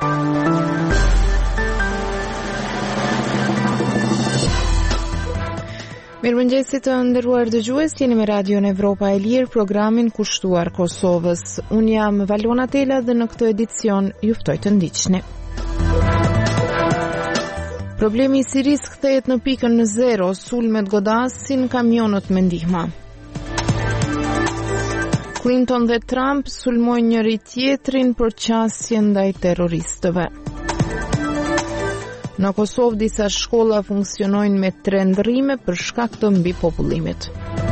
Mirëmëngjesit të nderuar dëgjues, jeni me Radion Evropa e Lirë, programin kushtuar Kosovës. Unë jam Valona Tela dhe në këtë edicion ju ftoj të ndiqni. Problemi i Siris kthehet në pikën në zero, sulmet godasin kamionët me ndihma. Clinton dhe Trump sulmojnë njëri tjetrin për qasje ndaj terroristëve. Në Kosovë disa shkolla funksionojnë me 3 ndrrime për shkak të mbipopullimit.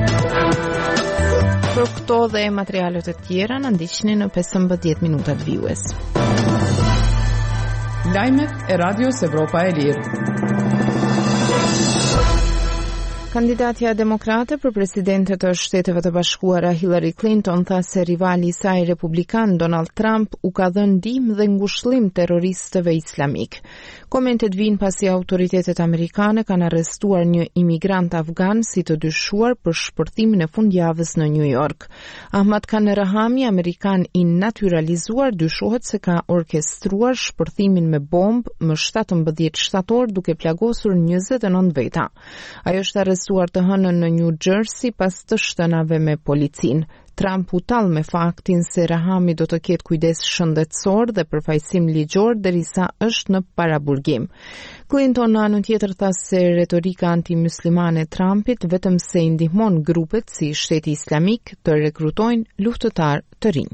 Për këto dhe materialet e tjera na ndiqni në 15 minutat vijues. Lajmet e Radios Evropa e Lirë. Kandidatja demokrate për presidente të Shteteve të Bashkuara Hillary Clinton tha se rivali i saj republikan Donald Trump u ka dhënë ndihmë dhe ngushëllim terroristëve islamik. Komentet vijnë pasi autoritetet amerikane kanë arrestuar një imigrant afgan si të dyshuar për shpërthimin e fundjavës në New York. Ahmad Khan Rahami, amerikan i naturalizuar, dyshohet se ka orkestruar shpërthimin me bombë më 17 shtator duke plagosur 29 veta. Ajo është arrestuar të hënën në New Jersey pas të shtënave me policin. Trump u tall me faktin se Rahami do të ketë kujdes shëndetësor dhe përfaqësim ligjor derisa është në paraburgim. Clinton në anën tjetër tha se retorika antimuslimane e Trumpit vetëm se i ndihmon grupet si Shteti Islamik të rekrutojnë luftëtar të rinj.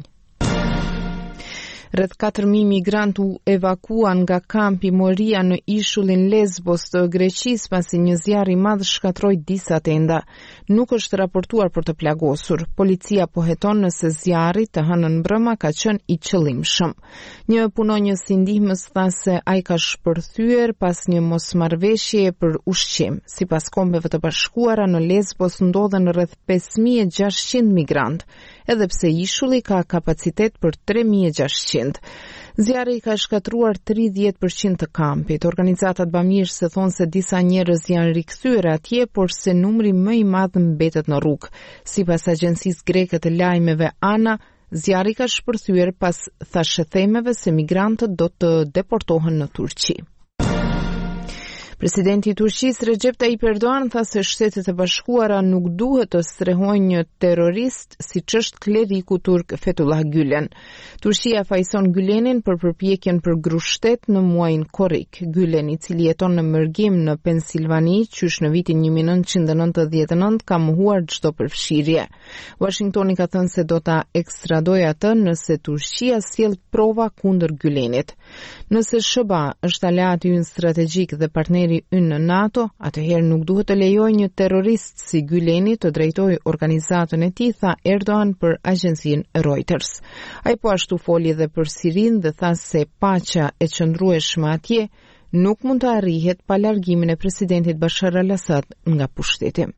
Rreth 4.000 migrantë u evakuan nga kampi Moria në ishullin Lesbos të Greqisë pasi një zjarr i madh shkatroi disa tenda. Nuk është raportuar për të plagosur. Policia po heton nëse zjarri të hënën mbrëma ka qenë i qëllimshëm. Një punonjës i ndihmës tha se ai ka shpërthyer pas një mosmarrveshjeje për ushqim. Sipas Kombeve të Bashkuara, në Lesbos ndodhen rreth 5.600 migrantë, edhe pse ishulli ka kapacitet për 3.600. Zjarri ka shkatruar 30% të kampit. Organizatat bamirëse thonë se disa njerëz janë rikthyer atje, por se numri më i madh mbetet në rrugë. Sipas agjencisë greke të lajmeve ANA, zjarri ka shpërthyer pas thashëthemeve se migrantët do të deportohen në Turqi. Presidenti i Turqisë Recep Tayyip Erdogan tha se Shtetet e Bashkuara nuk duhet të strehojnë një terrorist siç është kleriku turk Fethullah Gülen. Turqia fajson Gülenin për përpjekjen për grushtet në muajin korrik. Gülen, i cili jeton në Mërgim në Pensilvani, qysh në vitin 1999 ka mohuar çdo përfshirje. Washingtoni ka thënë se do ta ekstradojë atë nëse Turqia sjell prova kundër Gülenit. Nëse SBA është aleat i ynë strategjik dhe partneri ynë në NATO, atëherë nuk duhet të lejoj një terrorist si Güleni të drejtojë organizatën e tij, tha Erdogan për agjencinë Reuters. Ai po ashtu foli edhe për Sirinë dhe tha se paqja e qëndrueshme atje nuk mund të arrihet pa largimin e presidentit Bashar al-Assad nga pushteti.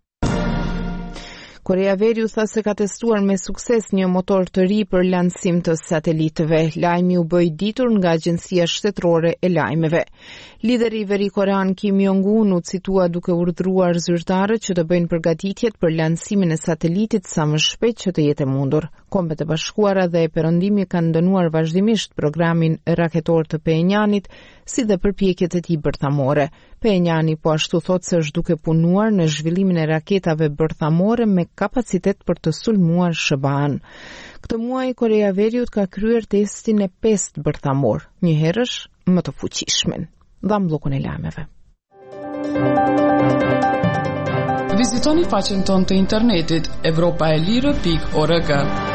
Korea Veriu tha se ka testuar me sukses një motor të ri për lancim të satelitëve. Lajmi u bë i ditur nga Agjencia Shtetërore e Lajmeve. Lideri veri-korean Kim Jong-un u citua duke urdhëruar zyrtarët që të bëjnë përgatitjet për lancimin e satelitit sa më shpejt që të jetë e mundur. Kombet e Bashkuara dhe e Perëndimi kanë dënuar vazhdimisht programin raketor të Pyonyanit, si dhe përpjekjet e tij bërthamore. Pyonyani po ashtu thotë se është duke punuar në zhvillimin e raketave bërthamore me kapacitet për të sulmuar SBA-n. Këtë muaj Korea e Veriut ka kryer testin e 5 bërthamor, një herësh më të fuqishmen. Dham bllokun e lajmeve. Vizitoni faqen tonë të internetit evropaelire.org.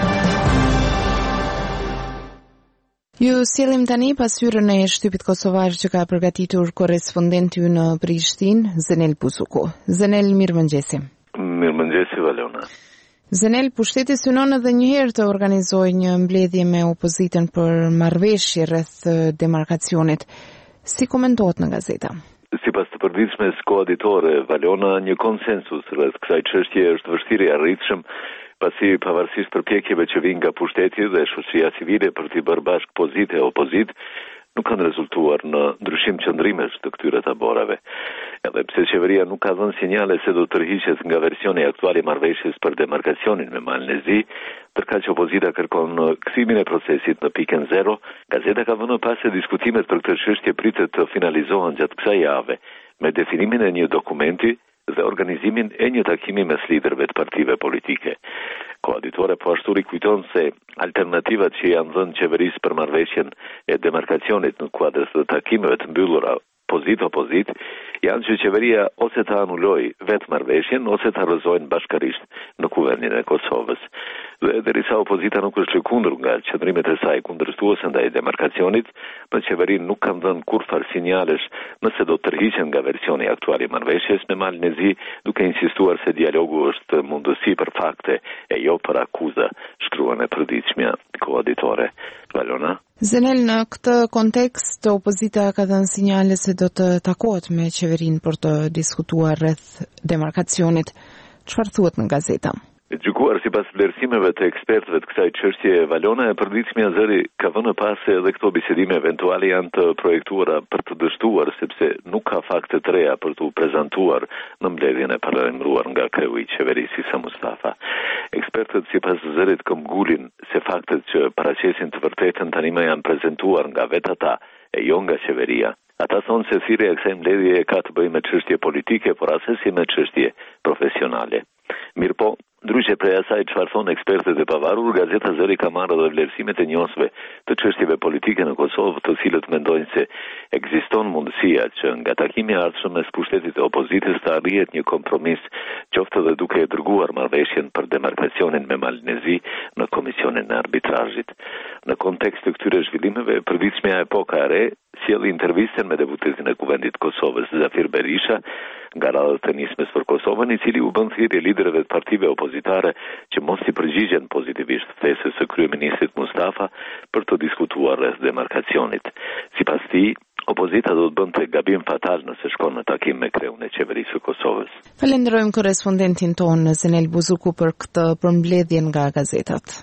Ju sjellim tani pasyrën e shtypit kosovar që ka përgatitur korrespondenti ynë në Prishtinë, Zenel Buzuku. Zenel, mirëmëngjesi. Mirëmëngjesi, Valona. Zenel, pushteti synon edhe një herë të organizojë një mbledhje me opozitën për marrëveshje rreth demarkacionit. Si komentohet në gazeta? Sipas të përditshmes koauditore, Valona, një konsensus rreth kësaj çështje është vështirë i arritshëm, pasi pavarësisht përpjekjeve që vijnë nga pushteti dhe shoqëria civile për t'i bërë bashkë pozitë e opozit, nuk kanë rezultuar në ndryshim qëndrimesh të këtyre taborave. Edhe pse qeveria nuk ka dhënë sinjale se do të tërhiqet nga versioni aktual i marrëveshjes për demarkacionin me Malin e Zi, ndërkaq që opozita kërkon kthimin e procesit në pikën 0, gazeta ka vënë pas se diskutimet për këtë çështje pritet të finalizohen gjatë kësaj jave me definimin e një dokumenti dhe organizimin e një takimi mes liderëve të partive politike. Koaditore po ashtu rikujton se alternativat që janë dhënë qeverisë për marrëveshjen e demarkacionit në kuadër të takimeve të mbyllura opozit janë që qeveria ose të anuloj vetë marrëveshjen ose të rrëzojnë bashkërisht në kuvendin e Kosovës. Dhe derisa opozita nuk është lëkundur nga qëndrimet e saj kundërshtuese ndaj demarkacionit, në qeveri nuk kanë dhënë kurrë sinjalesh nëse do të tërhiqen nga versioni aktual i marrëveshjes me Malin e Zi, duke insistuar se dialogu është mundësi për fakte e jo për akuza, shkruan e përditshmja koaditore. Valona? Zenel, në këtë kontekst, opozita ka dhënë sinjale se do të takohet me qeverinë për të diskutuar rreth demarkacionit. Çfarë thuhet në gazeta? Gjykuar sipas vlerësimeve të ekspertëve të kësaj çështje, Valona e përditshmja zëri ka vënë pas se edhe këto bisedime eventuale janë të projektuara për të dështuar, sepse nuk ka fakte të reja për t'u prezantuar në mbledhjen e paralajmëruar nga kreu i qeverisë Isa Mustafa. Ekspertët sipas zërit këmbgulin se faktet që paraqesin të vërtetën tani më janë prezantuar nga vetë ata e jo nga qeveria. Ata thonë se thirrja e kësaj mbledhjeje ka të bëjë me çështje politike, por asesi me çështje profesionale. Mirpo, ndryshe prej asaj çfarë thonë ekspertët e pavarur, gazeta Zëri ka marrë edhe vlerësimet e njohësve të çështjeve politike në Kosovë, të cilët mendojnë se ekziston mundësia që nga takimi i ardhshëm mes pushtetit e opozitës të arrihet një kompromis, qoftë edhe duke e dërguar marrëveshjen për demarkacionin me Malin e Zi në komisionin e arbitrazhit. Në kontekst të këtyre zhvillimeve, përditshmja Epoka e Re sjell intervistën me deputetin e Kuvendit të Kosovës, Zafir Berisha, nga radhët e nismes për Kosovën, i cili u bën thirrje liderëve të partive opozitare që mos i përgjigjen pozitivisht ftesës së kryeministrit Mustafa për të diskutuar rreth demarkacionit. Sipas tij, opozita do të bënte gabim fatal nëse shkon në takim me kreun e qeverisë së Kosovës. Falenderojmë korrespondentin tonë Zenel Buzuku për këtë përmbledhje nga gazetat.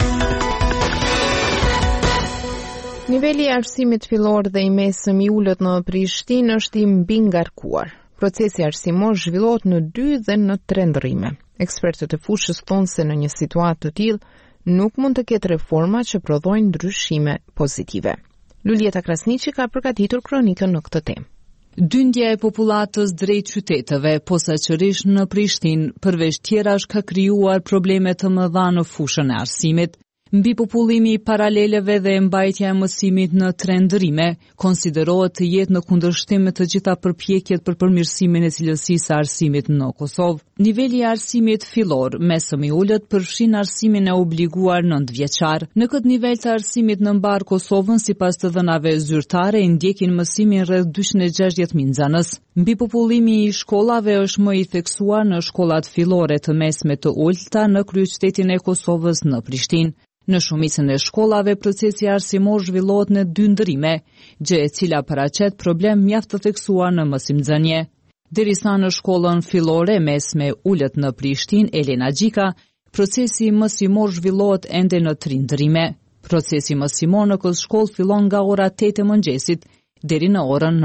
Niveli i arsimit fillor dhe i mesëm i ulët në Prishtinë është i mbingarkuar. Procesi arsimor zhvillohet në 2 dhe në 3 ndërrime. Ekspertët e fushës thonë se në një situatë të tillë nuk mund të ketë reforma që prodhojnë ndryshime pozitive. Lulieta Krasniqi ka përgatitur kronikën në këtë temë. Dyndja e popullatës drejt qyteteve, posaçërisht në Prishtinë, përveç tjerash ka krijuar probleme të mëdha në fushën e arsimit. Mbi popullimi i paraleleve dhe mbajtja e mësimit në 3 ndërrime konsiderohet të jetë në kundërshtim me të gjitha përpjekjet për përmirësimin e cilësisë së arsimit në Kosovë. Niveli i arsimit fillor, mesëm i ulët, përfshin arsimin e obliguar 9 vjeçar. Në këtë nivel të arsimit në mbar Kosovën, sipas të dhënave zyrtare, i ndjekin mësimin rreth 260.000 nxënës. Mbi popullimi i shkollave është më i theksuar në shkollat fillore të mesme të ulta në kryeqytetin e Kosovës në Prishtinë. Në shumicën e shkollave, procesi arsimor zhvillohet në 2 ndërrime, gjë e cila paraqet problem mjaft të theksuar në mësimdhënie. Derisa në shkollën fillore mesme ulët në Prishtinë, Elena Gjika, procesi mësimor zhvillohet ende në 3 ndërrime. Procesi mësimor në këtë shkollë fillon nga ora 8 e mëngjesit deri në orën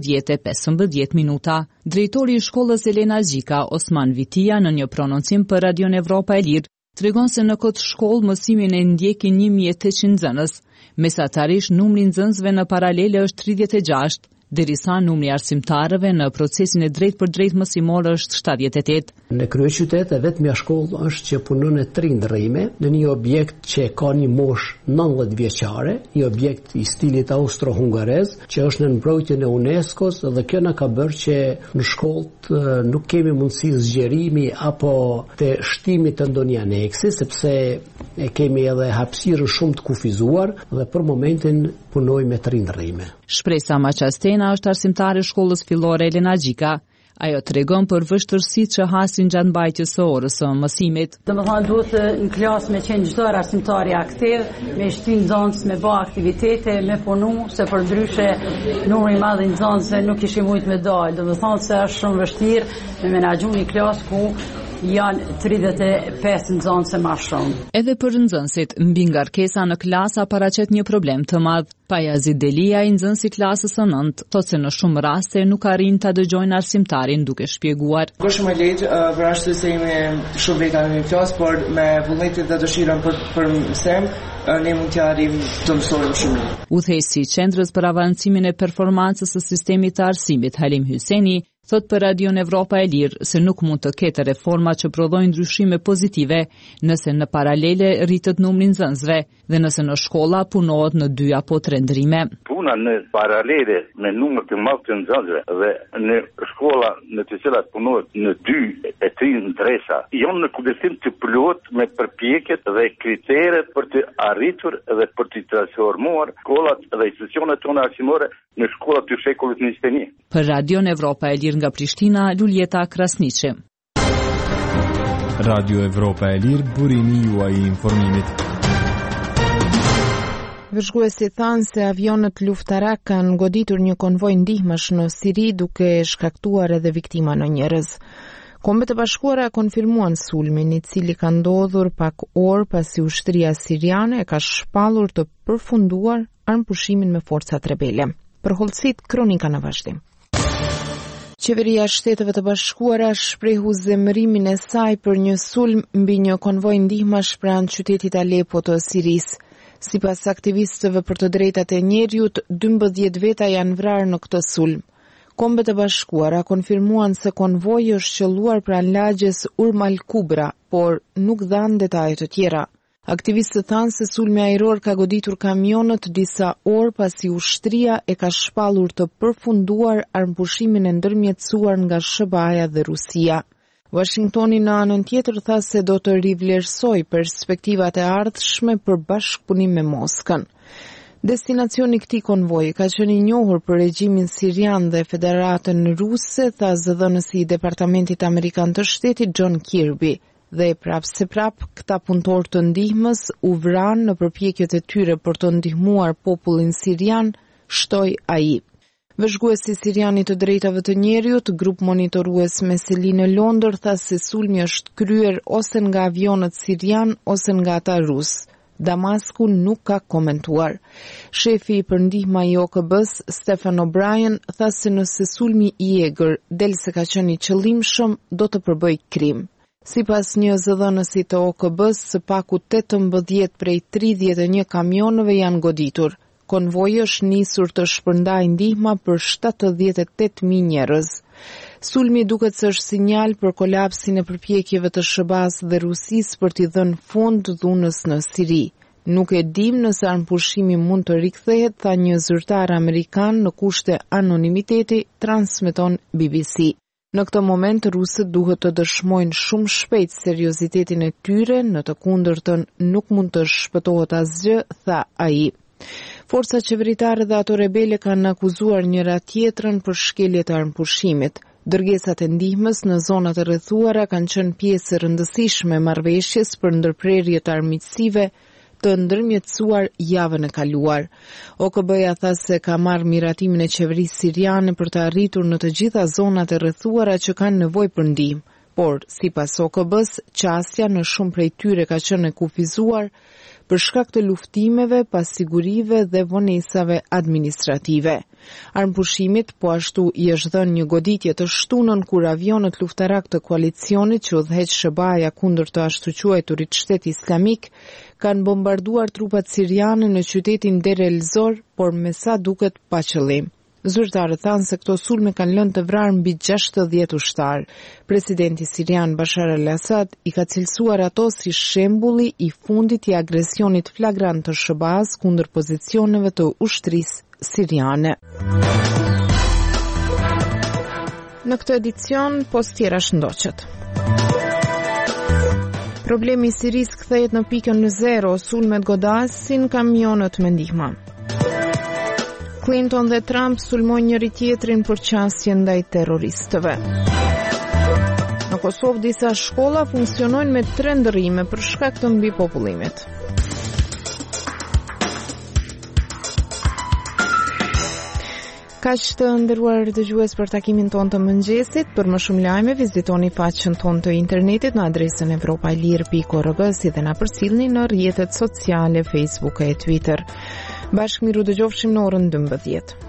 19:15 minuta. Drejtori i shkollës Elena Gjika, Osman Vitia, në një prononcim për Radion Evropa e Lirë, tregon se në këtë shkollë mësimin e ndjekin 1800 nxënës. Mesatarisht numri i nxënësve në paralele është 36, derisa numri i arsimtarëve në procesin e drejt për drejt mësimor është 78. Në kryeqytet vetmja shkollë është që punon në 3 ndërrime, në një objekt që ka një moshë 90 vjeçare, një objekt i stilit austro-hungarez, që është në mbrojtjen e UNESCO-s, dhe kjo na ka bërë që në shkollë nuk kemi mundësi zgjerimi apo të shtimit të ndonjë aneksi, sepse kemi edhe hapësirë shumë të kufizuar dhe për momentin punojmë me 3 ndërrime. Shpresa Maqastena është arsimtare shkollës fillore Elena Gjika. Ajo tregon për vështirësitë që hasin gjatë mbajtjes së orës së mësimit. Domethënë duhet në klasë me qenë çdo arsimtari aktiv, me shtin nxënës, me bë aktivitete, me punu, se përndryshe numri i madh i nxënësve nuk kishim mujt me dalë. Domethënë se është shumë vështirë me menaxhu një klasë ku janë 35 nxënëse më shumë. Edhe për nxënësit, mbi ngarkesa në klasa paraqet një problem të madh. Pajazi Delia, i nxënësi klasës së 9, thotë se në shumë raste nuk arrin ta dëgjojnë arsimtarin duke shpjeguar. Është shumë lehtë për arsye se jemi shumë veta në klasë, por me vullnetin dhe dëshirën për mësim, ne mund të arrijmë të mësojmë shumë. Udhëheqësi i Qendrës për avancimin e performancës së sistemit të arsimit, Halim Hyseni, thot për Radion Evropa e Lirë se nuk mund të ketë reforma që prodhojnë ndryshime pozitive nëse në paralele rritet numri i nxënësve dhe nëse në shkolla punohet në 2 apo 3 ndrime. Puna në paralele me numër të madh të nxënësve dhe në shkolla në të cilat punohet në 2 e 3 ndresa janë në kundërshtim të plot me përpjekjet dhe kriteret për të arritur dhe për të transformuar shkollat dhe institucionet tona arsimore në shkollat të shekullit 21. Për Radion Evropa e Lirë nga Prishtina, Luljeta Krasniqi. Radio Evropa e Lirë, burimi juaj i informimit. Vëzhguesi thanë se avionët luftarak kanë goditur një konvoj ndihmash në Siri duke shkaktuar edhe viktima në njerëz. Kombet e Bashkuara konfirmuan sulmin, i cili ka ndodhur pak orë pasi ushtria siriane ka shpallur të përfunduar armëpushimin me forcat rebele. Për hollësit, kronika në vazhdim. Qeveria e Shteteve të Bashkuara shprehu zemërimin e saj për një sulm mbi një konvoj ndihmash pranë qytetit Alepo të Sirisë. Sipas aktivistëve për të drejtat e njerëzit, 12 veta janë vrarë në këtë sulm. Kombet e Bashkuara konfirmuan se konvoji është qelluar pranë lagjes Urm al Kubra, por nuk dhanë detaje të tjera. Aktivistët thanë se sulmi ajror ka goditur kamionët disa orë pasi ushtria e ka shpallur të përfunduar armëpushimin e ndërmjetësuar nga SBA-ja dhe Rusia. Washingtoni në anën tjetër tha se do të rivlerësoj perspektivat e ardhshme për bashkëpunim me Moskën. Destinacioni i këtij konvoji ka qenë i njohur për regjimin sirian dhe Federatën Ruse, tha zëdhënësi i Departamentit Amerikan të Shtetit John Kirby. Dhe prap këta punëtor të ndihmës u vranë në përpjekjet e tyre për të ndihmuar popullin sirian, shtoi ai. Vëzhguesi sirian i të drejtave të njerëzit, grup monitorues me seli në Londër, tha se sulmi është kryer ose nga avionët sirian ose nga ata rus. Damasku nuk ka komentuar. Shefi i përndihma i OKB-s, Stephen O'Brien, tha se nëse sulmi i egër del se ka qenë i qëllimshëm, do të përbëj krim. Sipas një zëdhënësi të OKB-s, së paku 18 prej 31 kamionëve janë goditur. Konvoji është nisur të shpërndajë ndihma për 78.000 njerëz. Sulmi duket se është sinjal për kolapsin e përpjekjeve të SBA-s dhe Rusisë për t'i dhënë fund dhunës në Siri. Nuk e dim nëse armëpushimi mund të rikthehet, tha një zyrtar amerikan në kushte anonimiteti, transmeton BBC. Në këtë moment, rusët duhet të dëshmojnë shumë shpejt seriozitetin e tyre, në të kundërtën nuk mund të shpëtohet asgjë, tha ai. Forcat qeveritare dhe ato rebele kanë akuzuar njëra tjetrën për shkelje të armëpushimit. Dërgesat e ndihmës në zonat e rrethuara kanë qenë pjesë e rëndësishme e marrëveshjes për ndërprerje të armiqësive të ndërmjetësuar javën e kaluar. OKB-ja tha se ka marrë miratimin e qeverisë siriane për të arritur në të gjitha zonat e rrethuara që kanë nevojë për ndihmë, por sipas OKB-s, qasja në shumë prej tyre ka qenë e kufizuar për shkak të luftimeve, pasigurive dhe vonesave administrative. Armëpushimit po ashtu i është dhënë një goditje të shtunën kur avionët luftarak të koalicionit që udhëheq SBA-ja kundër të ashtu quajturit Shteti Islamik kanë bombarduar trupat siriane në qytetin Deir el-Zor, por me sa duket pa qëllim. Zyrtarët thanë se këto sulme kanë lënë të vrarë mbi 60 ushtar. Presidenti sirian Bashar al-Assad i ka cilësuar ato si shembulli i fundit i agresionit flagrant të SBA-s kundër pozicioneve të ushtrisë siriane. Në këtë edicion, post tjera shëndoqet. Problemi i Sirisë kthehet në pikën 0, sulmet godasin kamionët me ndihmë. Clinton dhe Trump sulmojnë njëri tjetrin për qasje ndaj terroristëve. Në Kosovë disa shkolla funksionojnë me 3 ndërrime për shkak të mbipopullimit. Kaq të nderuar dëgjues për takimin tonë të mëngjesit. Për më shumë lajme vizitoni faqen tonë të internetit në adresën evropailir.org, si dhe na përcjellni në rrjetet sociale Facebook e Twitter. Bashkë miru dëgjofshim në orën 12.